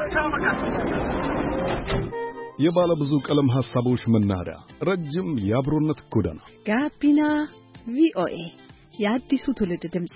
የባለ ብዙ ቀለም ሐሳቦች መናኸሪያ ረጅም የአብሮነት ጎዳና ጋቢና ቪኦኤ የአዲሱ ትውልድ ድምጽ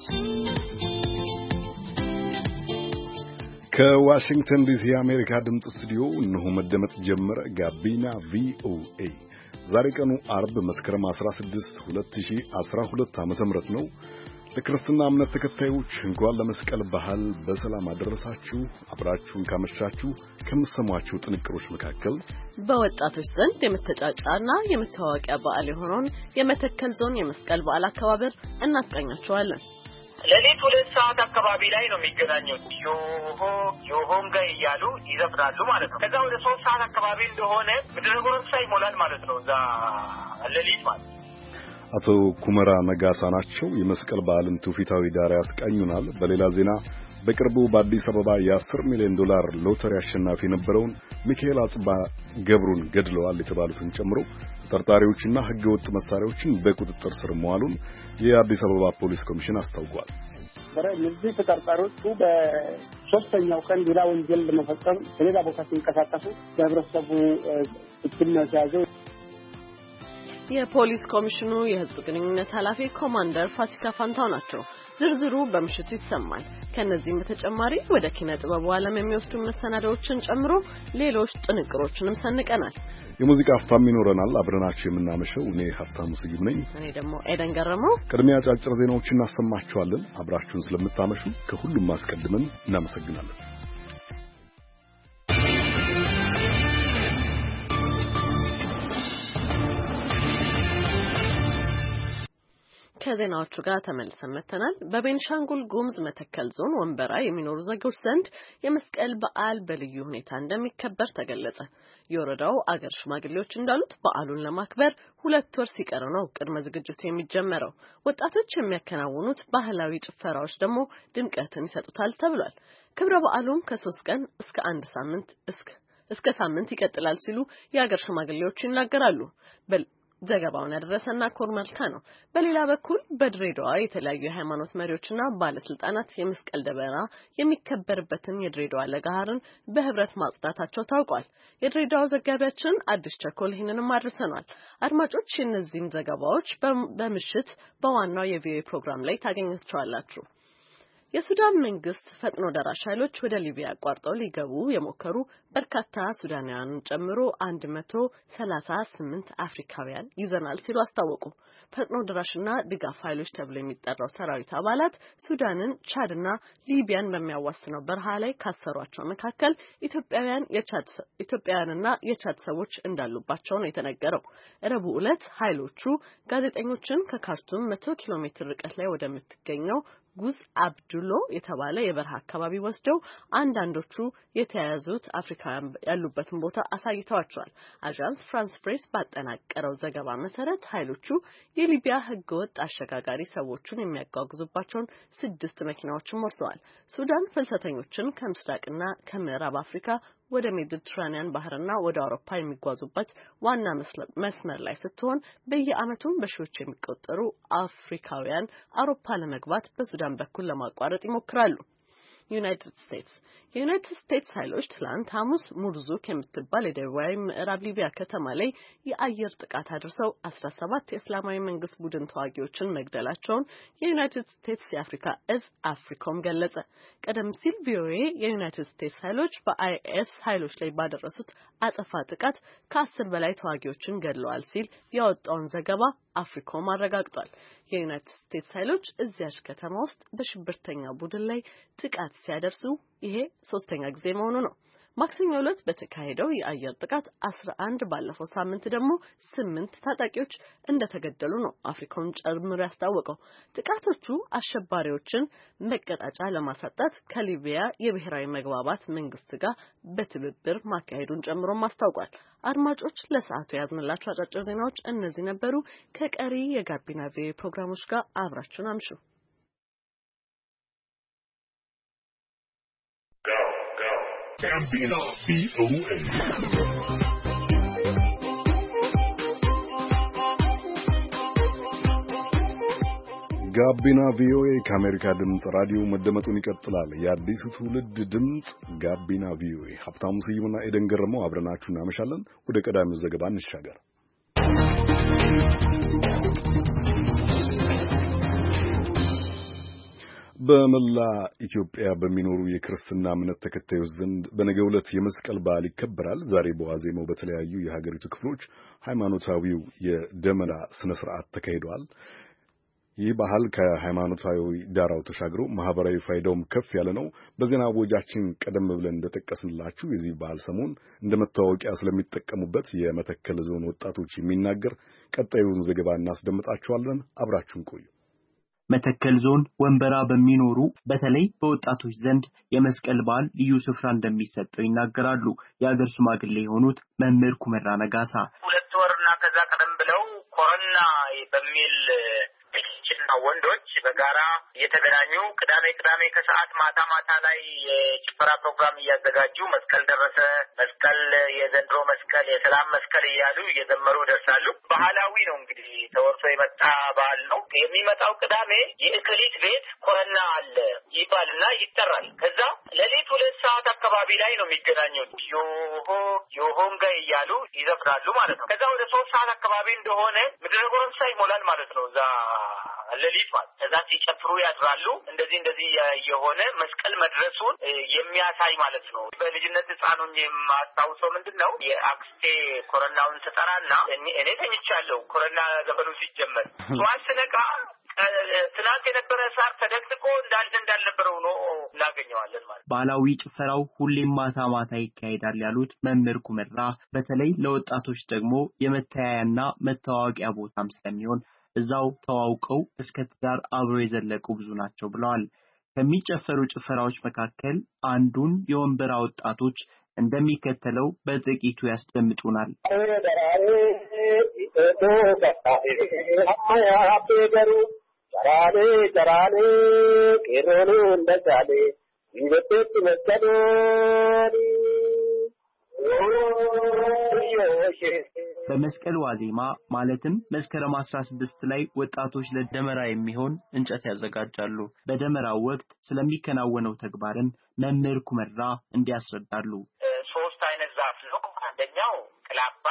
ከዋሽንግተን ዲሲ የአሜሪካ ድምጽ ስቱዲዮ እነሆ መደመጥ ጀመረ። ጋቢና ቪኦኤ ዛሬ ቀኑ አርብ መስከረም 16 2012 ዓ.ም ነው። ለክርስትና እምነት ተከታዮች እንኳን ለመስቀል በዓል በሰላም አደረሳችሁ። አብራችሁን ካመሻችሁ ከምትሰሟቸው ጥንቅሮች መካከል በወጣቶች ዘንድ የመተጫጫና የመተዋወቂያ በዓል የሆነውን የመተከል ዞን የመስቀል በዓል አከባበር እናስቃኛችኋለን። ለሊት 2 ሰዓት አካባቢ ላይ ነው የሚገናኙት። ዮሆም ጋር እያሉ ይዘፍናሉ ማለት ነው። ከዛ ወደ 3 ሰዓት አካባቢ እንደሆነ ምድረ ጎረምሳ ይሞላል ማለት ነው። እዛ ለሊት ማለት አቶ ኩመራ ነጋሳ ናቸው። የመስቀል በዓልን ትውፊታዊ ዳራ ያስቃኙናል። በሌላ ዜና በቅርቡ በአዲስ አበባ የ$10 ሚሊዮን ሎተሪ አሸናፊ የነበረውን ሚካኤል አጽባ ገብሩን ገድለዋል የተባሉትን ጨምሮ ተጠርጣሪዎችና ሕገወጥ መሳሪያዎችን በቁጥጥር ስር መዋሉን የአዲስ አበባ ፖሊስ ኮሚሽን አስታውቋል። እነዚህ ተጠርጣሪዎቹ በ3ኛው ቀን ሌላ ወንጀል ለመፈጸም በሌላ ቦታ ሲንቀሳቀሱ በህብረተሰቡ እትም ነው የተያዘው። የፖሊስ ኮሚሽኑ የህዝብ ግንኙነት ኃላፊ ኮማንደር ፋሲካ ፋንታው ናቸው። ዝርዝሩ በምሽቱ ይሰማል። ከነዚህም በተጨማሪ ወደ ኪነ ጥበቡ ዓለም የሚወስዱ መሰናዶዎችን ጨምሮ ሌሎች ጥንቅሮችንም ሰንቀናል። የሙዚቃ አፍታም ይኖረናል። አብረናችሁ የምናመሸው እኔ ሀብታሙ ስዩም ነኝ። እኔ ደግሞ ኤደን ገረመው። ቅድሚያ አጫጭር ዜናዎችን እናሰማችኋለን። አብራችሁን ስለምታመሹ ከሁሉም አስቀድመን እናመሰግናለን። ከዜናዎቹ ጋር ተመልሰን መተናል። በቤንሻንጉል ጉሙዝ መተከል ዞን ወንበራ የሚኖሩ ዜጎች ዘንድ የመስቀል በዓል በልዩ ሁኔታ እንደሚከበር ተገለጸ። የወረዳው አገር ሽማግሌዎች እንዳሉት በዓሉን ለማክበር 2 ወር ሲቀር ነው ቅድመ ዝግጅቱ የሚጀመረው። ወጣቶች የሚያከናውኑት ባህላዊ ጭፈራዎች ደግሞ ድምቀትን ይሰጡታል ተብሏል። ክብረ በዓሉም ከ3 ቀን እስከ 1 ሳምንት እስከ ሳምንት ይቀጥላል ሲሉ የአገር ሽማግሌዎች ይናገራሉ። ዘገባውን ያደረሰና ኮርመልካ ነው። በሌላ በኩል በድሬዳዋ የተለያዩ የሃይማኖት መሪዎችና ባለስልጣናት የመስቀል ደመራ የሚከበርበትን የድሬዳዋ ለጋሃርን በህብረት ማጽዳታቸው ታውቋል። የድሬዳዋ ዘጋቢያችን አዲስ ቸኮል ይህንንም አድርሰናል። አድማጮች እነዚህን ዘገባዎች በምሽት በዋናው የቪኦኤ ፕሮግራም ላይ ታገኙታላችሁ። የሱዳን መንግስት ፈጥኖ ደራሽ ኃይሎች ወደ ሊቢያ አቋርጠው ሊገቡ የሞከሩ በርካታ ሱዳናውያንን ጨምሮ 138 አፍሪካውያን ይዘናል ሲሉ አስታወቁ። ፈጥኖ ደራሽና ድጋፍ ኃይሎች ተብሎ የሚጠራው ሰራዊት አባላት ሱዳንን፣ ቻድና ሊቢያን በሚያዋስነው በረሃ ላይ ካሰሯቸው መካከል ኢትዮጵያውያንና የቻድ ሰዎች እንዳሉባቸው ነው የተነገረው። ረቡዕ ዕለት ኃይሎቹ ጋዜጠኞችን ከካርቱም 100 ኪሎ ሜትር ርቀት ላይ ወደምትገኘው ጉዝ አብዱሎ የተባለ የበረሃ አካባቢ ወስደው አንዳንዶቹ የተያዙት አፍሪካውያን ያሉበትን ቦታ አሳይተዋቸዋል። አዣንስ ፍራንስ ፕሬስ ባጠናቀረው ዘገባ መሰረት ኃይሎቹ የሊቢያ ህገወጥ አሸጋጋሪ ሰዎችን የሚያጓጉዙባቸውን 6 መኪናዎችን ወርሰዋል። ሱዳን ፍልሰተኞችን ከምስራቅና ከምዕራብ አፍሪካ ወደ ሜዲትራኒያን ባህርና ወደ አውሮፓ የሚጓዙበት ዋና መስመር ላይ ስትሆን በየዓመቱም በሺዎች የሚቆጠሩ አፍሪካውያን አውሮፓ ለመግባት በሱዳን በኩል ለማቋረጥ ይሞክራሉ። የዩናይትድ ስቴትስ ኃይሎች ትላንት ሐሙስ ሙርዙክ የምትባል የደቡባዊ ምዕራብ ሊቢያ ከተማ ላይ የአየር ጥቃት አድርሰው 17 የእስላማዊ መንግስት ቡድን ተዋጊዎችን መግደላቸውን የዩናይትድ ስቴትስ የአፍሪካ እዝ አፍሪኮም ገለጸ። ቀደም ሲል ቪኦኤ የዩናይትድ ስቴትስ ኃይሎች በአይኤስ ኃይሎች ላይ ባደረሱት አጸፋ ጥቃት ከ10 በላይ ተዋጊዎችን ገድለዋል ሲል ያወጣውን ዘገባ አፍሪኮም አረጋግጧል። የዩናይትድ ስቴትስ ኃይሎች እዚያች ከተማ ውስጥ በሽብርተኛ ቡድን ላይ ጥቃት ሲያደርሱ ይሄ 3ኛ ጊዜ መሆኑ ነው። ማክሰኞ ዕለት በተካሄደው የአየር ጥቃት 11 ባለፈው ሳምንት ደግሞ 8 ታጣቂዎች እንደተገደሉ ነው አፍሪካውን ጨምሮ ያስታወቀው። ጥቃቶቹ አሸባሪዎችን መቀጣጫ ለማሳጣት ከሊቢያ የብሔራዊ መግባባት መንግስት ጋር በትብብር ማካሄዱን ጨምሮ ማስታውቋል። አድማጮች ለሰዓቱ ያዝንላችሁ አጫጭር ዜናዎች እነዚህ ነበሩ። ከቀሪ የጋቢና ቪኦኤ ፕሮግራሞች ጋር አብራችሁን አምሹ። Gambino VOA. ጋቢና ቪኦኤ ከአሜሪካ ድምፅ ራዲዮ መደመጡን ይቀጥላል። የአዲሱ ትውልድ ድምፅ ጋቢና ቪኦኤ። ሀብታሙ ስዩምና ኤደን ገረመው አብረናችሁ እናመሻለን። ወደ ቀዳሚው ዘገባ እንሻገር። በመላ ኢትዮጵያ በሚኖሩ የክርስትና እምነት ተከታዮች ዘንድ በነገው ዕለት የመስቀል በዓል ይከበራል። ዛሬ በዋዜማው በተለያዩ የሀገሪቱ ክፍሎች ሃይማኖታዊው የደመራ ስነ ስርዓት ተካሂዷል። ይህ ባህል ከሃይማኖታዊ ዳራው ተሻግሮ ማህበራዊ ፋይዳውም ከፍ ያለ ነው። በዜና ወጃችን ቀደም ብለን እንደጠቀስንላችሁ የዚህ ባህል ሰሞን እንደ መታወቂያ ስለሚጠቀሙበት የመተከል ዞን ወጣቶች የሚናገር ቀጣዩን ዘገባ እናስደምጣችኋለን። አብራችሁን ቆዩ። መተከል ዞን ወንበራ በሚኖሩ በተለይ በወጣቶች ዘንድ የመስቀል በዓል ልዩ ስፍራ እንደሚሰጠው ይናገራሉ። የአገር ሽማግሌ የሆኑት መምህር ኩመራ ነጋሳ 2 ወርና ከዛ ቀደም ብለው ኮሮና በሚል ወንዶች በጋራ እየተገናኙ ቅዳሜ ከሰዓት ማታ ላይ የጭፈራ ፕሮግራም እያዘጋጁ መስቀል ደረሰ፣ መስቀል የዘንድሮ መስቀል የሰላም መስቀል እያሉ እየዘመሩ ይደርሳሉ። ባህላዊ ነው እንግዲህ ተወርሶ የመጣ በዓል ነው። የሚመጣው ቅዳሜ የእክሊት ቤት ኮረና አለ ይባልና ይጠራል። ከዛ ሌሊት 2 ሰዓት አካባቢ ላይ ነው የሚገናኙት። ዮሆንጋ እያሉ ይዘፍራሉ ማለት ነው። ከዛ ወደ 3 ሰዓት አካባቢ እንደሆነ ምድረ ጎረምሳ ይሞላል ማለት ነው። እዛ ሌሊት ማለት ከዛ ሲጨፍሩ ያድራሉ። እንደዚህ የሆነ መስቀል መድረሱን የሚያሳይ ማለት ነው። በልጅነት ሕፃኑን የማስታውሰው ምንድነው የአክስቴ ኮረናውን ተጠራና እኔ ተኝቻለሁ። ኮረና ዘፈኑ ሲጀመር ጧት ስነቃ ትናንት የነበረ ሳር ተደቅድቆ እንዳልነበረው ነው እናገኘዋለን ማለት። ባህላዊ ጭፈራው ሁሌም ማታ ይካሄዳል ያሉት መምህር ኩመራ በተለይ ለወጣቶች ደግሞ የመተያያና መታወቂያ ቦታም ስለሚሆን እዛው ተዋውቀው እስከ ትዳር አብረው የዘለቁ ብዙ ናቸው ብለዋል። ከሚጨፈሩ ጭፈራዎች መካከል አንዱን የወንበራ ወጣቶች እንደሚከተለው በጥቂቱ ያስደምጡናል። በመስቀል ዋዜማ ማለትም መስከረም 16 ላይ ወጣቶች ለደመራ የሚሆን እንጨት ያዘጋጃሉ። በደመራው ወቅት ስለሚከናወነው ተግባርን መምህር ኩመራ እንዲያስረዳሉ። 3 አይነት ዛፍ ነው። አንደኛው ቅላባ፣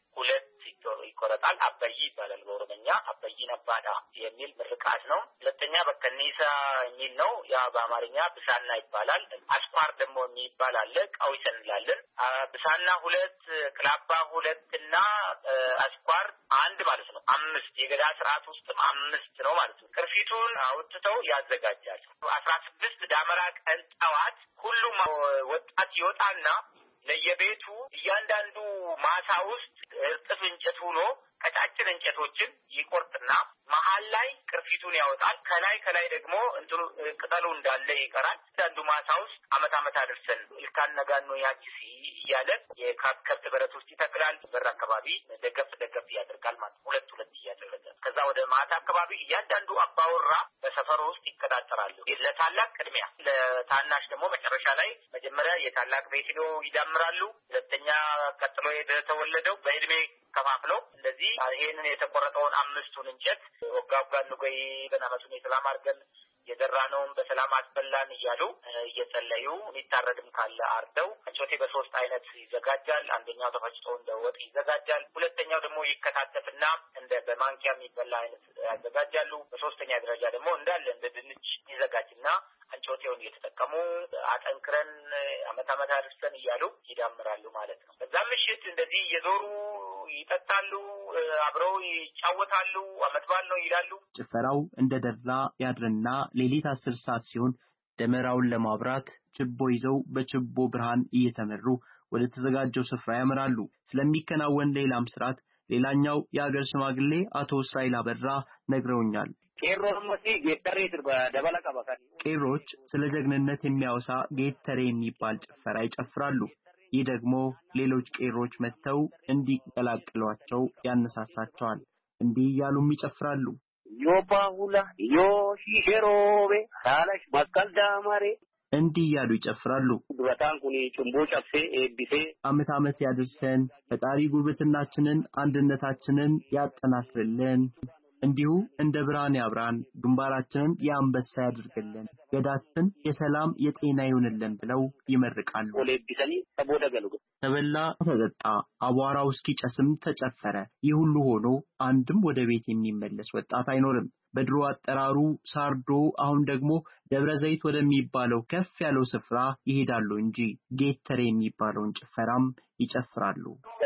2 ይቆረጣል። አበይ ይባላል በኦሮምኛ። አበይ ነባዳ የሚል ምርቃት ነው። ሁለተኛ በከኒሳ የሚል ነው። ያ በአማርኛ ብሳና ይባላል። አስኳር ደግሞ የሚባል አለ። ቃዊሰን እንላለን። ብሳና 2፣ ቅላባ 2 እና አስኳር 1 ማለት ነው። 5 የገዳ ስርዓት ውስጥ 5 ነው ማለት ነው። ቅርፊቱን አውጥተው ያዘጋጃል። 16 ዳመራ ቀን ጠዋት ሁሉም ወጣት ይወጣና ለየቤቱ እያንዳንዱ ማሳ ውስጥ እርጥብ እንጨት ሆኖ ቀጫጭን እንጨቶችን ይቆርጥና መሃል ላይ ቅርፊቱን ያወጣል። ከላይ ደግሞ እንትኑ ቅጠሉ እንዳለ ይቀራል። አንዱ ማሳ ውስጥ አመት አድርሰን ልካን ነጋኖ ያቺሲ እያለ የከብት በረት ውስጥ ይተክላል። በር አካባቢ ደገፍ ያደርጋል ማለት 2 እያደረገ ከዛ ወደ ማታ አካባቢ እያንዳንዱ አባወራ በሰፈሩ ውስጥ ይቀጣጠራሉ። ለታላቅ ቅድሚያ፣ ለታናሽ ደግሞ መጨረሻ ላይ መጀመሪያ የታላቅ ቤት ሄዶ ይዳምራሉ። ሁለተኛ ቀጥሎ የተወለደው በእድሜ ከፋፍለው እንደዚህ ይሄንን የተቆረጠውን 5ቱን እንጨት ወጋጋን ንገይ በናመቱን የሰላም አድርገን የዘራነውን በሰላም አስበላን እያሉ እየጸለዩ የሚታረድም ካለ አርደው አንጮቴ በ3 አይነት ይዘጋጃል። አንደኛው ተፈጭቶ እንደ ወጥ ይዘጋጃል። ሁለተኛው ደግሞ ይከታተፍና እንደ በማንኪያ የሚበላ አይነት ያዘጋጃሉ። በ3ኛ ደረጃ ደግሞ እንዳለ እንደ ድንች ይዘጋጅና አንጮቴውን እየተጠቀሙ አጠንክረን አመት አድርሰን እያሉ ይዳምራሉ ማለት ነው። በዛ ምሽት እንደዚህ እየዞሩ ይጠጣሉ፣ አብረው ይጫወታሉ። አመት በዓል ነው ይላሉ። ጭፈራው እንደደራ ያድርና ሌሊት 10 ሰዓት ሲሆን ደመራውን ለማብራት ችቦ ይዘው በችቦ ብርሃን እየተመሩ ወደ ተዘጋጀው ስፍራ ያመራሉ። ስለሚከናወን ሌላም ስርዓት ሌላኛው የአገር ሽማግሌ አቶ እስራኤል አበራ ነግረውኛል። ቄሮች ስለ ጀግንነት የሚያወሳ ጌተሬ የሚባል ጭፈራ ይጨፍራሉ። ይህ ደግሞ ሌሎች ቄሮች መተው እንዲቀላቅሏቸው ያነሳሳቸዋል። እንዲህ እያሉም ይጨፍራሉ። ዮባሁላ ዮሺሮቤ ታላሽ መስቀል ዳማሬ እንዲህ እያሉ ይጨፍራሉ። ዱራታን ኩኒ ጭምቦ ጨፌ ኤቢሴ አመት ያድርሰን፣ ፈጣሪ ጉርብትናችንን አንድነታችንን ያጠናክርልን። እንዲሁ እንደ ብርሃን ያብራን፣ ግንባራችንን የአንበሳ ያድርግልን፣ ገዳችን የሰላም የጤና ይሁንልን ብለው ይመርቃሉ። ተበላ ተጠጣ፣ አቧራው እስኪጨስም ተጨፈረ። ይህ ሁሉ ሆኖ አንድም ወደ ቤት የሚመለስ ወጣት አይኖርም። በድሮ አጠራሩ ሳርዶ አሁን ደግሞ ደብረ ዘይት ወደሚባለው ከፍ ያለው ስፍራ ይሄዳሉ እንጂ ጌተር የሚባለውን ጭፈራም ይጨፍራሉ።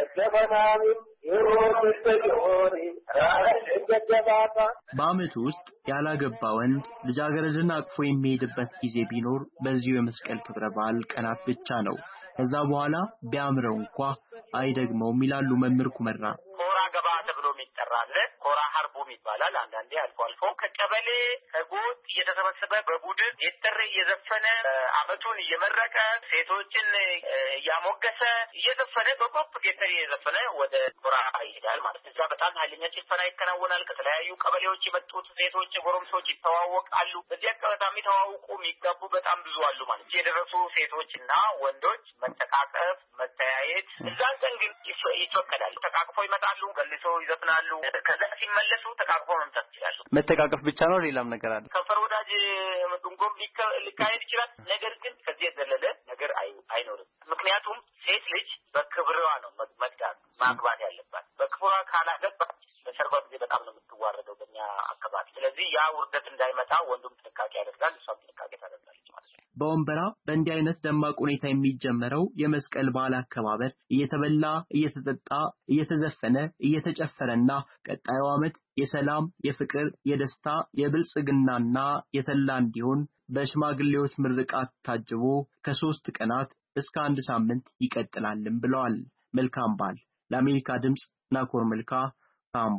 በዓመቱ ውስጥ ያላገባ ወንድ ልጃገረድን አቅፎ የሚሄድበት ጊዜ ቢኖር በዚሁ የመስቀል ክብረ በዓል ቀናት ብቻ ነው። ከዛ በኋላ ቢያምረው እንኳ አይደግመውም ይላሉ መምህር ኩመራ። ኮራ ገባ ተብሎ የሚጠራል፣ ኮራ ሀርቦም ይባላል። አንዳንዴ አልፎ አልፎ ከቀበሌ ከጎጥ እየተሰበሰበ በቡድን ጌተር እየዘፈነ ዓመቱን እየመረቀ ሴቶችን እያሞገሰ እየዘፈነ በኮፕ ጌተር እየዘፈነ ወደ ኮራ ይሄዳል ማለት ነው። እዛ በጣም ኃይለኛ ጭፈራ ይከናወናል። ከተለያዩ ቀበሌዎች የመጡት ሴቶች ጎረምሶች ይተዋወቃሉ። በዚህ አጋጣሚ ተዋውቁ የሚጋቡ በጣም ብዙ አሉ ማለት ነው። የደረሱ ሴቶችና ወንዶች መተቃቀፍ፣ መተያየት እዛን ቀን ግን ይፈቀዳል። ተቃቅፎ ይመጣሉ፣ ገልሶ ይዘፍናሉ። ከዛ ሲመለሱ ተቃቅፎ መምጣት ይችላሉ። መተቃቀፍ ብቻ ነው ሌላም ነገር አለ? ከፈር ወዳጅ ድንጎም ሊካሄድ ይችላል። ነገር ግን ከዚህ የዘለለ ነገር አይኖርም። ምክንያቱም ሴት ልጅ በክብሯ ነው መግባት ማግባት ያለባት። በክብሯ ካላገባች በሰርጓ ጊዜ በጣም ነው የምትዋረደው በእኛ አካባቢ። ስለዚህ ያ ውርደት እንዳይመጣ ወንዱም ጥንቃቄ ያደርጋል፣ እሷም ጥንቃቄ ታደርጋለች ማለት ነው። በወንበራ በእንዲህ አይነት ደማቅ ሁኔታ የሚጀመረው የመስቀል በዓል አከባበር እየተበላ እየተጠጣ እየተዘፈነ እየተጨፈረና ቀጣዩ ዓመት የሰላም የፍቅር የደስታ የብልጽግናና የተላ እንዲሆን በሽማግሌዎች ምርቃት ታጅቦ ከ3 ቀናት እስከ 1 ሳምንት ይቀጥላልም ብለዋል። መልካም በዓል። ለአሜሪካ ድምጽ ናኮር መልካ ካምቦ።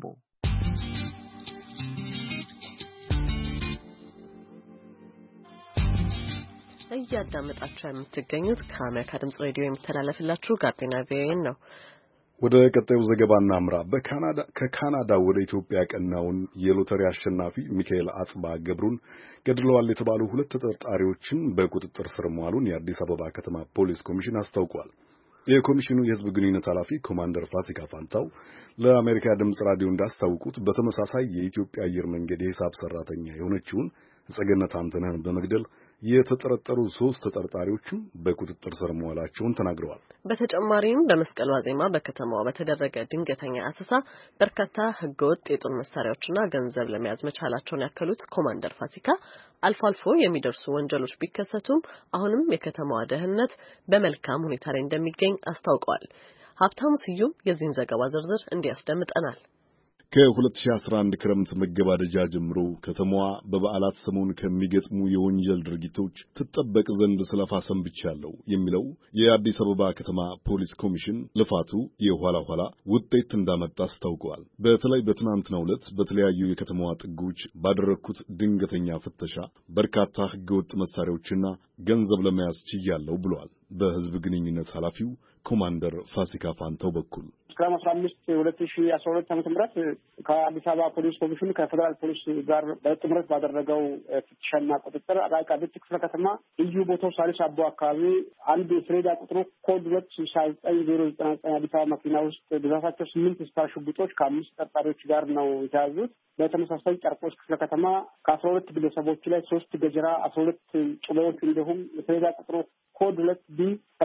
እያዳመጣችሁ የምትገኙት ከአሜሪካ ድምጽ ሬዲዮ የሚተላለፍላችሁ ጋቢና ቪኦኤ ነው። ወደ ቀጣዩ ዘገባ እናምራ። ከካናዳ ወደ ኢትዮጵያ ቀናውን የሎተሪ አሸናፊ ሚካኤል አጽባ ገብሩን ገድለዋል የተባሉ 2 ተጠርጣሪዎችን በቁጥጥር ስር መዋሉን የአዲስ አበባ ከተማ ፖሊስ ኮሚሽን አስታውቋል። የኮሚሽኑ የሕዝብ ግንኙነት ኃላፊ ኮማንደር ፋሲካ ፋንታው ለአሜሪካ ድምጽ ራዲዮ እንዳስታወቁት በተመሳሳይ የኢትዮጵያ አየር መንገድ የሂሳብ ሰራተኛ የሆነችውን ጸገነት አንተነህን በመግደል የተጠረጠሩ 3 ተጠርጣሪዎችም በቁጥጥር ስር መዋላቸውን ተናግረዋል። በተጨማሪም በመስቀል ዋዜማ በከተማዋ በተደረገ ድንገተኛ አሰሳ በርካታ ህገወጥ የጦር መሳሪያዎችና ገንዘብ ለመያዝ መቻላቸውን ያከሉት ኮማንደር ፋሲካ አልፎ አልፎ የሚደርሱ ወንጀሎች ቢከሰቱም አሁንም የከተማዋ ደህንነት በመልካም ሁኔታ ላይ እንደሚገኝ አስታውቀዋል። ሀብታሙ ስዩም የዚህን ዘገባ ዝርዝር እንዲያስደምጠናል። ከ2011 ክረምት መገባደጃ ጀምሮ ከተማዋ በበዓላት ሰሞን ከሚገጥሙ የወንጀል ድርጊቶች ትጠበቅ ዘንድ ስለፋ ሰንብቻለሁ የሚለው የአዲስ አበባ ከተማ ፖሊስ ኮሚሽን ልፋቱ የኋላ ኋላ ውጤት እንዳመጣ አስታውቀዋል። በተለይ በትናንትናው ዕለት በተለያዩ የከተማዋ ጥጎች ባደረኩት ድንገተኛ ፍተሻ በርካታ ህገወጥ መሳሪያዎችና ገንዘብ ለመያዝ ችያለሁ ብሏል። በህዝብ ግንኙነት ኃላፊው ኮማንደር ፋሲካ ፋንታው በኩል መስከረም 15 2012 ዓ.ም ከአዲስ አበባ ፖሊስ ኮሚሽን ከፌደራል ፖሊስ ጋር በጥምረት ባደረገው ፍተሻና ቁጥጥር አቃቂ ክፍለ ከተማ ልዩ ቦታው ሳሪስ አቦ አካባቢ አንድ የሰሌዳ ቁጥሩ ኮድ 269099 አዲስ አበባ መኪና ውስጥ ብዛታቸው 8 ስታር ሽጉጦች ከ5 ተጠርጣሪዎች ጋር ነው የተያዙት። በተመሳሳይ ጨርቆስ ክፍለ ከተማ ከ12 ግለሰቦች ላይ 3 ገጀራ 12 ጭሎዎች እንዲሁም የሰሌዳ ቁጥሩ ኮድ 2B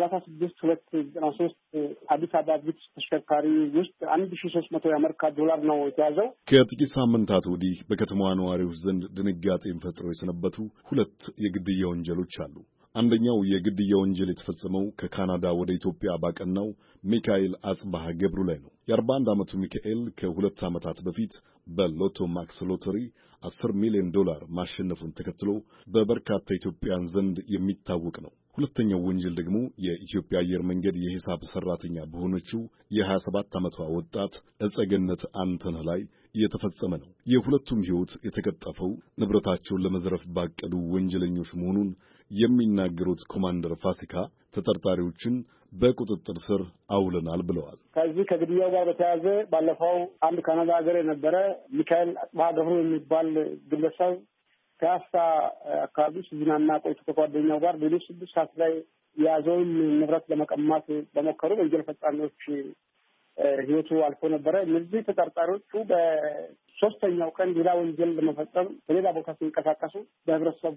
36293 አዲስ አበባ ቪትስ ተሽከርካሪ ውስጥ 1300 የአሜሪካ ዶላር ነው የተያዘው። ከጥቂት ሳምንታት ወዲህ በከተማዋ ነዋሪዎች ዘንድ ድንጋጤን ፈጥረው የሰነበቱ 2 የግድያ ወንጀሎች አሉ። አንደኛው የግድያ ወንጀል የተፈጸመው ከካናዳ ወደ ኢትዮጵያ ባቀናው ሚካኤል አጽባህ ገብሩ ላይ ነው። የ41 ዓመቱ ሚካኤል ከ2 ዓመታት በፊት በሎቶ ማክስ ሎተሪ $10 ሚሊዮን ማሸነፉን ተከትሎ በበርካታ ኢትዮጵያውያን ዘንድ የሚታወቅ ነው። ሁለተኛው ወንጀል ደግሞ የኢትዮጵያ አየር መንገድ የሂሳብ ሰራተኛ በሆነችው የ27 ዓመቷ ወጣት ጸገነት አንተነህ ላይ የተፈጸመ ነው። የሁለቱም ሕይወት የተቀጠፈው ንብረታቸውን ለመዝረፍ ባቀዱ ወንጀለኞች መሆኑን የሚናገሩት ኮማንደር ፋሲካ ተጠርጣሪዎችን በቁጥጥር ስር አውለናል ብለዋል። ከዚህ ከግድያው ጋር በተያያዘ ባለፈው አንድ ካናዳ ሀገር የነበረ ሚካኤል አጽባህ ገብሩ የሚባል ግለሰብ ፒያሳ አካባቢ ሲዝናና ቆይቶ ከጓደኛው ጋር ሌሎች 6 ሰዓት ላይ የያዘውን ንብረት ለመቀማት በሞከሩ ወንጀል ፈጻሚዎች ህይወቱ አልፎ ነበረ። እነዚህ ተጠርጣሪዎቹ በሶስተኛው ቀን ሌላ ወንጀል ለመፈጸም በሌላ ቦታ ሲንቀሳቀሱ በህብረተሰቡ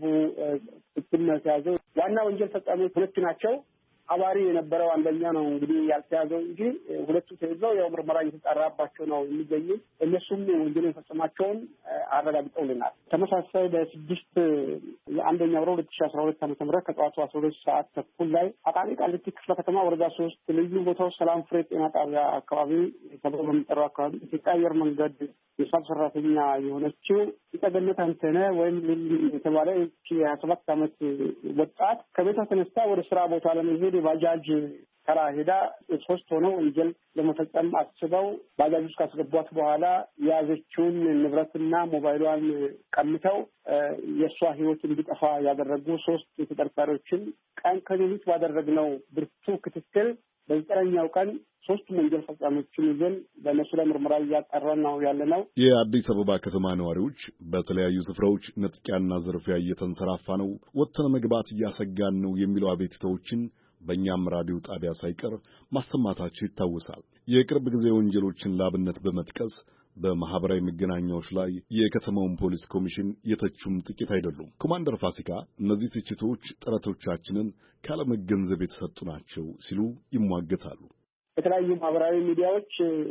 እትም ተያዘው። ዋና ወንጀል ፈጻሚዎች ሁለት ናቸው። አባሪ የነበረው አንደኛ ነው እንግዲህ ያልተያዘው እንጂ ሁለቱ ተይዘው ያው ምርመራ እየተጣራባቸው ነው የሚገኙት። እነሱም ወንጀል የፈጸማቸውን አረጋግጠውልናል። ተመሳሳይ በ6 የአንደኛ ወር 2012 ዓ.ም ከጠዋቱ 12 ሰዓት ተኩል ላይ አቃቂ ቃሊቲ ክፍለ ከተማ ወረዳ 3 ልዩ ቦታው ሰላም ፍሬ ጤና ጣቢያ አካባቢ ተብሎ በሚጠራው አካባቢ ኢትዮጵያ አየር መንገድ የሂሳብ ሰራተኛ የሆነችው ኢጠገነት አንተነህ ወይም ሊሊ የተባለ የ27 ዓመት ወጣት ከቤቷ ተነስታ ወደ ስራ ቦታ ለመሄድ የባጃጅ ተራ ሄዳ 3 ሆነው ወንጀል ለመፈጸም አስበው ባጃጅ ውስጥ ካስገቧት በኋላ የያዘችውን ንብረትና ሞባይሏን ቀምተው የእሷ ህይወት እንዲጠፋ ያደረጉ 3 ተጠርጣሪዎችን ቀን ከሌሊት ባደረግነው ብርቱ ክትትል በ9ኛው ቀን 3 ወንጀል ፈጻሚዎችን ይዘን በእነሱ ላይ ምርመራ እያጣራን ነው ያለነው። የአዲስ አበባ ከተማ ነዋሪዎች በተለያዩ ስፍራዎች ነጥቂያና ዝርፊያ እየተንሰራፋ ነው፣ ወጥተን መግባት እያሰጋን ነው የሚሉ አቤቱታዎችን በእኛም ራዲዮ ጣቢያ ሳይቀር ማሰማታቸው ይታወሳል። የቅርብ ጊዜ ወንጀሎችን ላብነት በመጥቀስ በማህበራዊ መገናኛዎች ላይ የከተማውን ፖሊስ ኮሚሽን የተቹም ጥቂት አይደሉም። ኮማንደር ፋሲካ እነዚህ ትችቶች ጥረቶቻችንን ካለመገንዘብ የተሰጡ ናቸው ሲሉ ይሟገታሉ። የተለያዩ ማህበራዊ ሚዲያዎች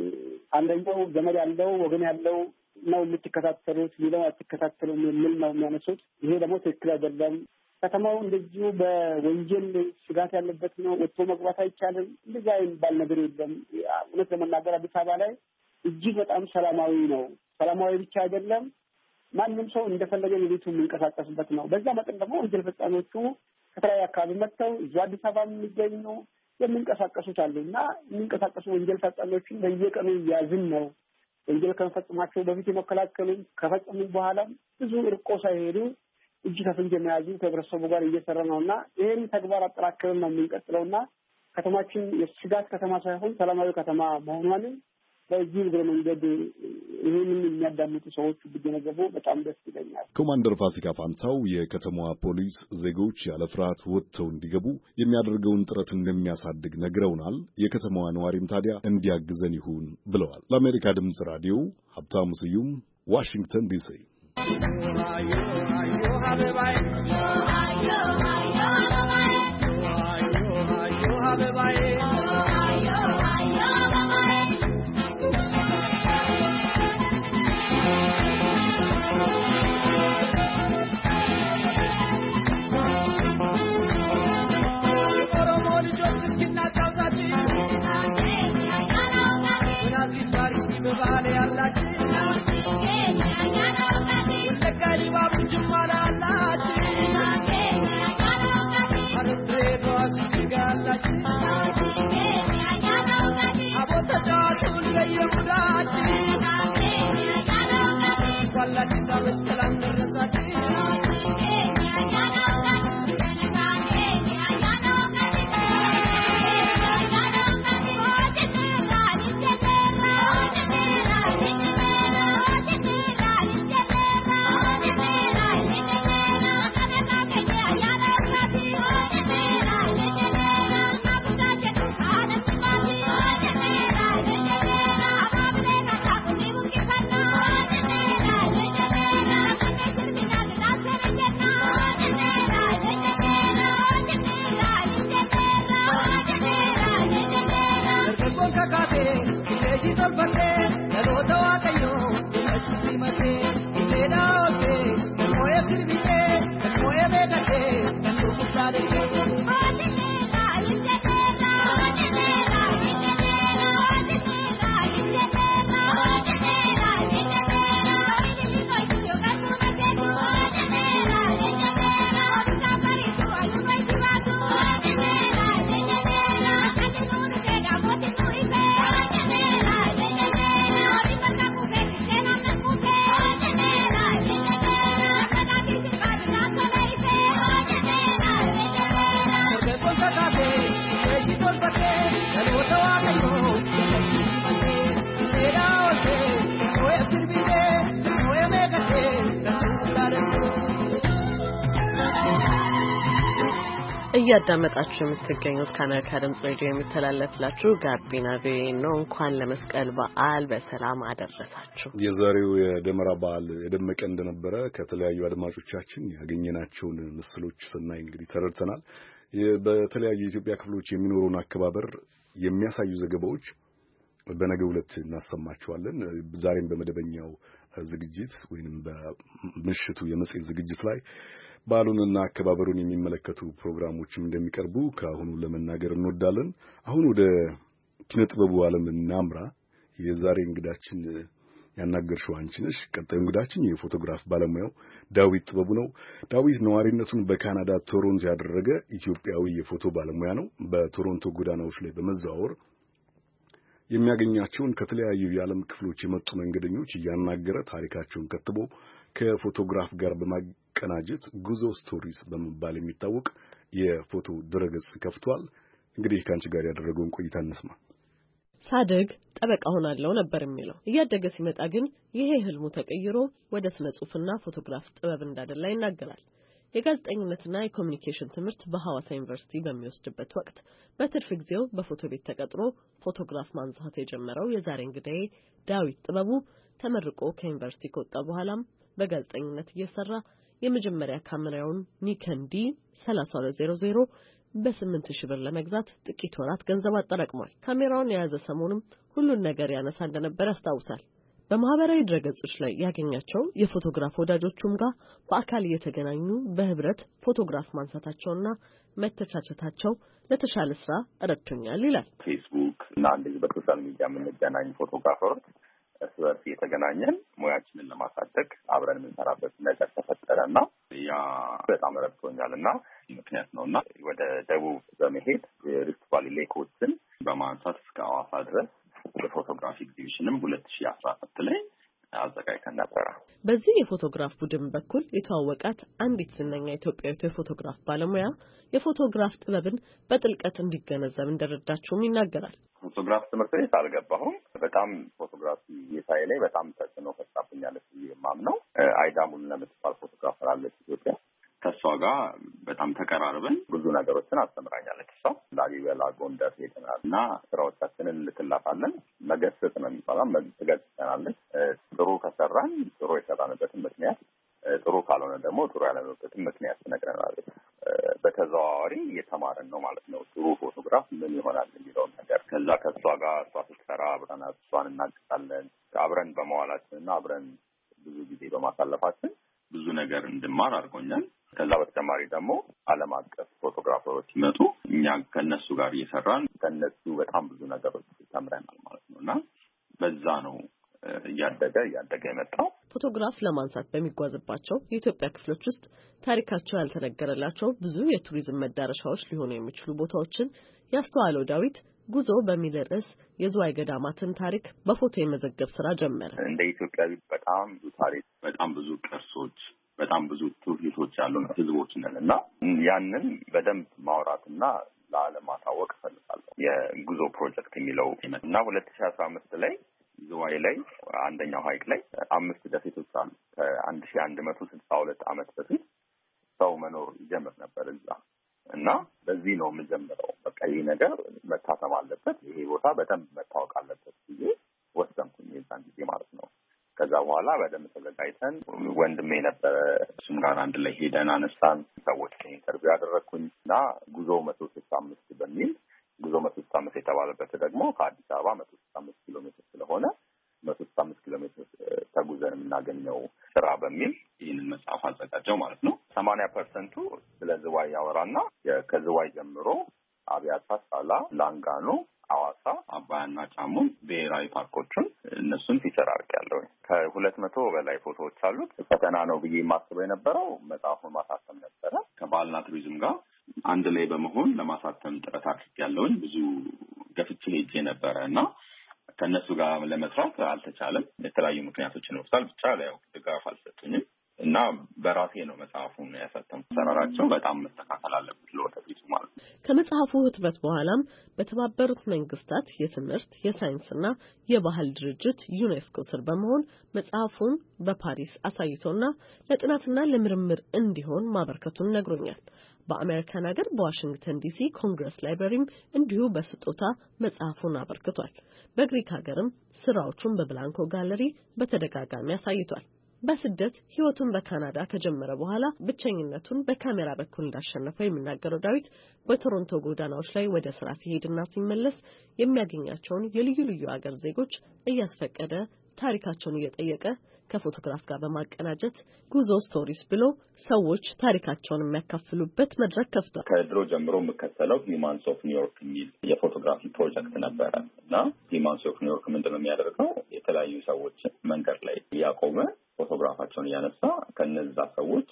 አንደኛው ዘመድ ያለው ወገን ያለው ነው የምትከታተሉት፣ ሌላው አትከታተሉም የሚል ነው የሚያነሱት። ይሄ ደግሞ ትክክል አይደለም። ከተማው እንደዚሁ በወንጀል ስጋት ያለበት ነው፣ ወጥቶ መግባት አይቻልም፣ እንደዛ የሚባል ነገር የለም። እውነት ለመናገር አዲስ አበባ ላይ እጅግ በጣም ሰላማዊ ነው። ሰላማዊ ብቻ አይደለም፣ ማንም ሰው እንደፈለገ ቤቱ የሚንቀሳቀስበት ነው። በዛ መጠን ደግሞ ወንጀል ፈጻሚዎቹ ከተለያዩ አካባቢ መጥተው እዚሁ አዲስ አበባ የሚገኙ የሚንቀሳቀሱት አሉ እና የሚንቀሳቀሱ ወንጀል ፈጻሚዎችን በየቀኑ እያዝን ነው። ወንጀል ከመፈጸማቸው በፊት የመከላከሉ ከፈጸሙ በኋላም ብዙ እርቆ ሳይሄዱ እጅ ከፍንጅ የመያዙ ከህብረተሰቡ ጋር እየሰራ ነው እና ይህን ተግባር አጠናክረን ነው የምንቀጥለው እና ከተማችን የስጋት ከተማ ሳይሆን ሰላማዊ ከተማ መሆኗንም በዚህ እግረ መንገድ ይህንን የሚያዳምጡ ሰዎች ቢገነዘቡ በጣም ደስ ይለኛል። ኮማንደር ፋሲካ ፋንታው የከተማዋ ፖሊስ ዜጎች ያለ ፍርሃት ወጥተው እንዲገቡ የሚያደርገውን ጥረት እንደሚያሳድግ ነግረውናል። የከተማዋ ነዋሪም ታዲያ እንዲያግዘን ይሁን ብለዋል። ለአሜሪካ ድምፅ ራዲዮ ሀብታሙ ስዩም ዋሽንግተን ዲሲ። Bye. እያዳመጣችሁ የምትገኙት ከአሜሪካ ድምጽ ሬዲዮ የሚተላለፍላችሁ ጋቢና ቪኦኤ ነው። እንኳን ለመስቀል በዓል በሰላም አደረሳችሁ። የዛሬው የደመራ በዓል የደመቀ እንደነበረ ከተለያዩ አድማጮቻችን ያገኘናቸውን ምስሎች ስናይ እንግዲህ ተረድተናል። በተለያዩ የኢትዮጵያ ክፍሎች የሚኖሩን አከባበር የሚያሳዩ ዘገባዎች በነገው ዕለት እናሰማችኋለን። ዛሬም በመደበኛው ዝግጅት ወይንም በምሽቱ የመጽሔት ዝግጅት ላይ በዓሉንና አከባበሩን የሚመለከቱ ፕሮግራሞችም እንደሚቀርቡ ከአሁኑ ለመናገር እንወዳለን። አሁን ወደ ኪነ ጥበቡ ዓለም እናምራ። የዛሬ እንግዳችን ያናገርሽው አንቺ ነሽ። ቀጣዩ እንግዳችን የፎቶግራፍ ባለሙያው ዳዊት ጥበቡ ነው። ዳዊት ነዋሪነቱን በካናዳ ቶሮንቶ ያደረገ ኢትዮጵያዊ የፎቶ ባለሙያ ነው። በቶሮንቶ ጎዳናዎች ላይ በመዘዋወር የሚያገኛቸውን ከተለያዩ የዓለም ክፍሎች የመጡ መንገደኞች እያናገረ ታሪካቸውን ከትቦ ከፎቶግራፍ ጋር በማቀናጀት ጉዞ ስቶሪስ በመባል የሚታወቅ የፎቶ ድረገጽ ከፍቷል። እንግዲህ ከአንቺ ጋር ያደረገውን ቆይታ እንስማ። ሳድግ ጠበቃ ሆናለሁ ነበር የሚለው። እያደገ ሲመጣ ግን ይሄ ህልሙ ተቀይሮ ወደ ስነ ጽሑፍና ፎቶግራፍ ጥበብ እንዳደላ ይናገራል። የጋዜጠኝነትና የኮሙኒኬሽን ትምህርት በሐዋሳ ዩኒቨርሲቲ በሚወስድበት ወቅት በትርፍ ጊዜው በፎቶ ቤት ተቀጥሮ ፎቶግራፍ ማንሳት የጀመረው የዛሬ እንግዳዬ ዳዊት ጥበቡ ተመርቆ ከዩኒቨርሲቲ ከወጣ በኋላም በጋዜጠኝነት እየሰራ የመጀመሪያ ካሜራውን ኒከን ዲ 3200 በ8000 ብር ለመግዛት ጥቂት ወራት ገንዘብ አጠራቅሟል። ካሜራውን የያዘ ሰሞኑም ሁሉን ነገር ያነሳ እንደነበር ያስታውሳል። በማህበራዊ ድረገጾች ላይ ያገኛቸው የፎቶግራፍ ወዳጆቹም ጋር በአካል እየተገናኙ በህብረት ፎቶግራፍ ማንሳታቸውና መተቻቸታቸው ለተሻለ ስራ ረድቶኛል ይላል። ፌስቡክ እና እንደዚህ በሶሻል ሚዲያ የምንገናኝ ፎቶግራፈሮች እርስ በርስ እየተገናኘን ሙያችንን ለማሳደግ አብረን የምንሰራበት ነገር ተፈጠረና ያ በጣም ረድቶኛልና ምክንያት ነውና ወደ ደቡብ በመሄድ የሪፍት ቫሊ ሌኮችን በማንሳት እስከ ሐዋሳ ድረስ የፎቶግራፊ ኤግዚቢሽንም 2014 ላይ አዘጋጅተን ነበር። በዚህ የፎቶግራፍ ቡድን በኩል የተዋወቃት አንዲት ዝነኛ ኢትዮጵያዊት የፎቶግራፍ ባለሙያ የፎቶግራፍ ጥበብን በጥልቀት እንዲገነዘብ እንደረዳችውም ይናገራል። ፎቶግራፍ ትምህርት ቤት አልገባሁም። በጣም ፎቶግራፊ የሳይ ላይ በጣም ተጽዕኖ ፈጥራብኛለች የማምነው አይዳሙን ለምትባል ፎቶግራፈር አለች ኢትዮጵያ። ከሷ ጋር በጣም ተቀራርበን ብዙ ነገሮችን አስተምራኛለች። እሷ ላሊበላ፣ ጎንደር ሄደናል እና ስራዎቻችንን ልትላፋለን። መገሰጽ ነው የሚባለው። ትገጽናለች። ጥሩ ከሰራን ጥሩ የሰራንበትን ምክንያት፣ ጥሩ ካልሆነ ደግሞ ጥሩ ያለንበትን ምክንያት ትነግረናለች። በተዘዋዋሪ እየተማርን ነው ማለት ነው። ጥሩ ፎቶግራፍ ምን ይሆናል የሚለውን ነገር ከዛ ከሷ ጋር እሷ ስትሰራ አብረን እሷን እናግዛለን። አብረን በመዋላችንና አብረን ብዙ ጊዜ በማሳለፋችን ብዙ ነገር እንድማር አድርጎኛል። ከዛ በተጨማሪ ደግሞ ዓለም አቀፍ ፎቶግራፈሮች ሲመጡ እኛ ከነሱ ጋር እየሰራን ከነሱ በጣም ብዙ ነገሮች ተምረናል ማለት ነው እና በዛ ነው እያደገ የመጣው። ፎቶግራፍ ለማንሳት በሚጓዝባቸው የኢትዮጵያ ክፍሎች ውስጥ ታሪካቸው ያልተነገረላቸው ብዙ የቱሪዝም መዳረሻዎች ሊሆኑ የሚችሉ ቦታዎችን ያስተዋለው ዳዊት ጉዞ በሚል ርዕስ የዝዋይ ገዳማትን ታሪክ በፎቶ የመዘገብ ስራ ጀመረ። እንደ ኢትዮጵያዊ በጣም ብዙ ታሪክ፣ በጣም ብዙ ቅርሶች፣ በጣም ብዙ ቱሪስቶች ያሉን ህዝቦች ነን እና ያንን በደንብ ማውራትና ለዓለም ማሳወቅ እፈልጋለሁ። የጉዞ ፕሮጀክት የሚለው እና 2015 ላይ ዝዋይ ላይ አንደኛው ሀይቅ ላይ 5 ደሴቶች አሉ። ከ1162 ዓመት በፊት ሰው መኖር ይጀምር ነበር እዛ እና በዚህ ነው የምጀምረው። በቃ ይሄ ነገር መታተም አለበት፣ ይሄ ቦታ በደንብ መታወቅ አለበት ብዬ ወሰንኩኝ የዛን ጊዜ ማለት ነው። ከዛ በኋላ በደንብ ተዘጋጅተን ወንድሜ ነበረ፣ እሱም ጋር አንድ ላይ ሄደን አነሳን። ሰዎች ኢንተርቪው ያደረግኩኝ እና ጉዞ 165 በሚል ጉዞ 165 የተባለበት ደግሞ ከአዲስ አበባ 165 ኪሎ ሜትር ስለሆነ 165 ኪሎ ሜትር ተጉዘን የምናገኘው ስራ በሚል ይህንን መጽሐፍ አዘጋጀው ማለት ነው። 80% ስለ ዝዋይ ያወራና ከዝዋይ ጀምሮ አብያታ፣ ሳላ፣ ላንጋኖ፣ ሐዋሳ፣ አባያና ጫሞ ብሔራዊ ፓርኮችን እነሱን ፊቸር አድርጌያለሁ። ከ200 በላይ ፎቶዎች አሉት። ፈተና ነው ብዬ የማስበው የነበረው መጽሐፉን ማሳተም ነበረ። ከባህልና ቱሪዝም ጋር አንድ ላይ በመሆን ለማሳተም ጥረት አድርጌያለሁ። ብዙ ገፍቼ ሄጄ ነበረ እና ከነሱ ጋር ለመስራት አልተቻለም። የተለያዩ ምክንያቶችን ወስዳል። ብቻ ያው ድጋፍ አልሰጡኝም እና በራሴ ነው መጽሐፉን ያሳተምኩት። ሰራራቸው በጣም መስተካከል አለበት ለወደፊቱ ማለት ነው። ከመጽሐፉ ህትመት በኋላም በተባበሩት መንግስታት የትምህርት የሳይንስና የባህል ድርጅት ዩኔስኮ ስር በመሆን መጽሐፉን በፓሪስ አሳይቶና ለጥናትና ለምርምር እንዲሆን ማበርከቱን ነግሮኛል። በአሜሪካን ሀገር በዋሽንግተን ዲሲ ኮንግረስ ላይብረሪም እንዲሁ በስጦታ መጽሐፉን አበርክቷል። በግሪክ ሀገርም ስራዎቹን በብላንኮ ጋለሪ በተደጋጋሚ አሳይቷል። በስደት ህይወቱን በካናዳ ከጀመረ በኋላ ብቸኝነቱን በካሜራ በኩል እንዳሸነፈው የሚናገረው ዳዊት በቶሮንቶ ጎዳናዎች ላይ ወደ ስራ ሲሄድና ሲመለስ የሚያገኛቸውን የልዩ ልዩ ሀገር ዜጎች እያስፈቀደ ታሪካቸውን እየጠየቀ ከፎቶግራፍ ጋር በማቀናጀት ጉዞ ስቶሪስ ብሎ ሰዎች ታሪካቸውን የሚያካፍሉበት መድረክ ከፍቷል። ከድሮ ጀምሮ የምከተለው ሂማንስ ኦፍ ኒውዮርክ የሚል የፎቶግራፊ ፕሮጀክት ነበረ እና ሂማንስ ኦፍ ኒውዮርክ ምንድነው የሚያደርገው? የተለያዩ ሰዎችን መንገድ ላይ እያቆመ ፎቶግራፋቸውን እያነሳ ከነዛ ሰዎች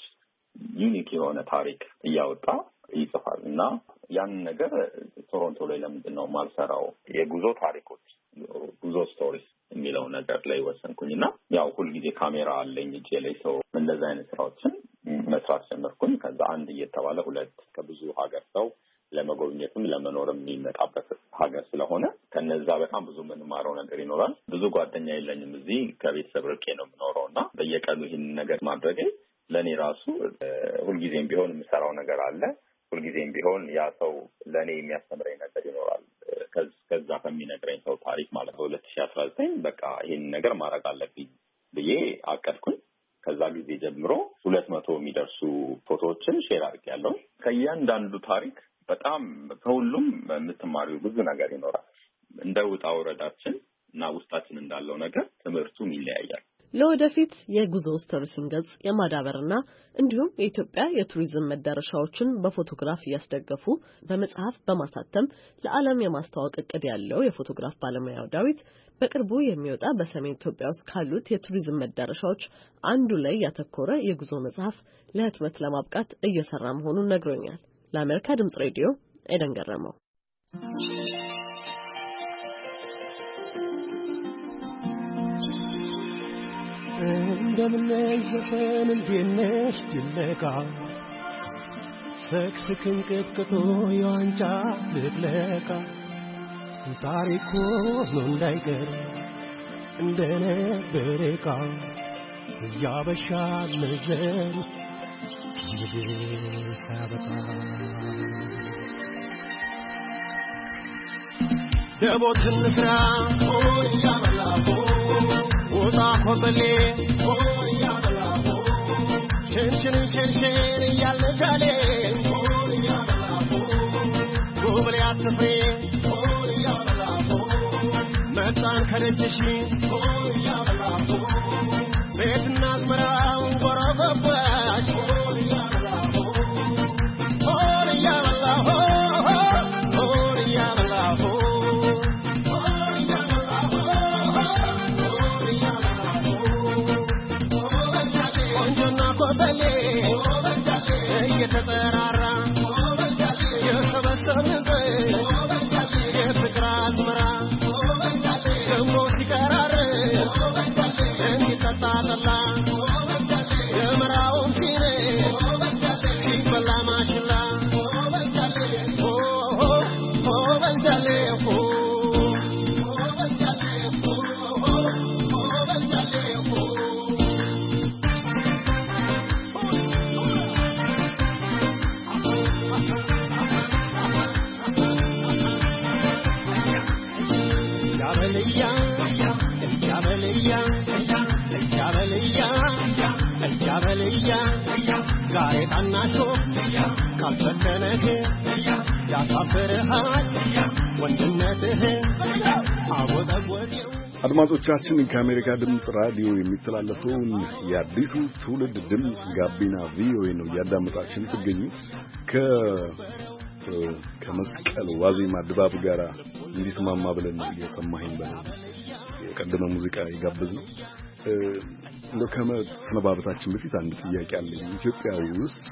ዩኒክ የሆነ ታሪክ እያወጣ ይጽፋል እና ያን ነገር ቶሮንቶ ላይ ለምንድን ነው ማልሰራው? የጉዞ ታሪኮች ጉዞ ስቶሪስ የሚለው ነገር ላይ ወሰንኩኝና ያው ሁልጊዜ ካሜራ አለኝ እጄ ላይ ሰው እንደዛ አይነት ስራዎችን መስራት ጀመርኩኝ። ከዛ አንድ እየተባለ ሁለት ከብዙ ሀገር ሰው ለመጎብኘትም ለመኖርም የሚመጣበት ሀገር ስለሆነ ከነዛ በጣም ብዙ የምንማረው ነገር ይኖራል። ብዙ ጓደኛ የለኝም እዚህ ከቤተሰብ ርቄ ነው የምኖረው እና በየቀኑ ይህን ነገር ማድረጌ ለእኔ ራሱ ሁልጊዜም ቢሆን የምሰራው ነገር አለ። ሁልጊዜም ቢሆን ያ ሰው ለእኔ የሚያስተምረኝ ነገር ይኖራል ከዛ ከሚነግረኝ ሰው ታሪክ ማለት ነው። 2019 በቃ ይህን ነገር ማድረግ አለብኝ ብዬ አቀድኩኝ። ከዛ ጊዜ ጀምሮ 200 የሚደርሱ ፎቶዎችን ሼር አድርጌያለሁ። ከእያንዳንዱ ታሪክ በጣም ከሁሉም የምትማሪው ብዙ ነገር ይኖራል። እንደ ውጣ ውረዳችን እና ውስጣችን እንዳለው ነገር ትምህርቱም ይለያያል። ለወደፊት የጉዞ ስቶሪስን ገጽ የማዳበርና እንዲሁም የኢትዮጵያ የቱሪዝም መዳረሻዎችን በፎቶግራፍ እያስደገፉ በመጽሐፍ በማሳተም ለዓለም የማስተዋወቅ እቅድ ያለው የፎቶግራፍ ባለሙያው ዳዊት በቅርቡ የሚወጣ በሰሜን ኢትዮጵያ ውስጥ ካሉት የቱሪዝም መዳረሻዎች አንዱ ላይ ያተኮረ የጉዞ መጽሐፍ ለህትመት ለማብቃት እየሰራ መሆኑን ነግሮኛል። ለአሜሪካ ድምጽ ሬዲዮ ኤደን ገረመው። እንደምን ዘፈን እንዴነሽ ይለቃ ሰክስክን ቅጥቅጦ የዋንጫ ልቅለቃ ታሪኩ ነው እንዳይቀር እንደነበረቃ ያበሻ መዘን ምድር ሳበቃ ደቦትን ስራ ያበላቦ ወጣ ኮበሌ ያበላቦ ሸንሸን ያለቻሌ ያበላቦ ጎበሌ አትፍሬ ያበላቦ መጣን ከደጅሽ ያበላቦ ቤትና አስመራው ጎረበባች የተጠራራ የሰበሰብን የፍቅር አዝመራ ገሞ ሲቀራር እንዲጠጣ ጠላ የምራውን ሲኔ ሲበላ ማሽላ ጋሬጣናቸው ካልፈተነህ ያሳፍርሃል ወንድነትህ አወጣወጣው። አድማጮቻችን ከአሜሪካ ድምጽ ራዲዮ የሚተላለፈውን የአዲሱ ትውልድ ድምጽ ጋቢና ቪኦኤ ነው እያዳመጣችሁ የምትገኙት። ከመስቀል ዋዜማ ድባብ ጋር እንዲስማማ ብለን እየሰማኸኝ በለው የቀደመ ሙዚቃ ይጋብዝነው። እንደው ከመሰነባበታችን በፊት አንድ ጥያቄ አለኝ። ኢትዮጵያ ውስጥ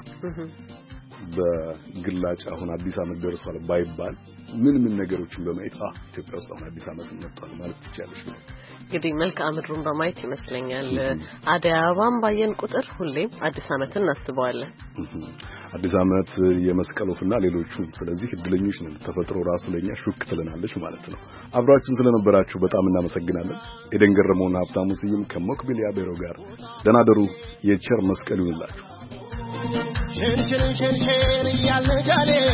በግላጭ አሁን አዲስ ዓመት ደርሷል ባይባል ምን ነገሮችን በማየት ኢትዮጵያ ውስጥ አሁን አዲስ ዓመት መጥቷል ማለት ትችላለሽ? እንግዲህ መልክዓ ምድሩን በማየት ይመስለኛል። አደይ አበባን ባየን ቁጥር ሁሌም አዲስ ዓመትን እናስበዋለን። አዲስ ዓመት የመስቀል ወፍና ሌሎቹ። ስለዚህ እድለኞች ነን። ተፈጥሮ ራሱ ለኛ ሹክ ትለናለች ማለት ነው። አብራችሁን ስለነበራችሁ በጣም እናመሰግናለን። ኤደን ገረመውና ሀብታሙ ስዩም ከሞክቢሊያ ቤሮ ጋር ደናደሩ። የቸር መስቀል ይሁንላችሁ። ሸንሸን እያልን ጃሌ